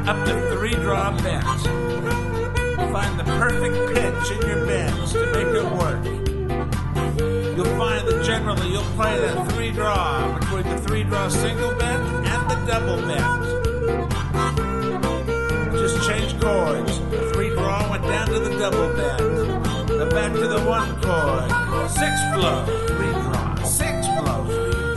up to 3 draw bent. Find the perfect pitch in your bends to make it work. You'll find that generally you'll play that 3 draw between the 3 draw single bend and the double bend. Just change chords. The 3 draw went down to the double bend. Then back to the 1 chord. 6 blow, 3 draw, 6 blow, 3 draw.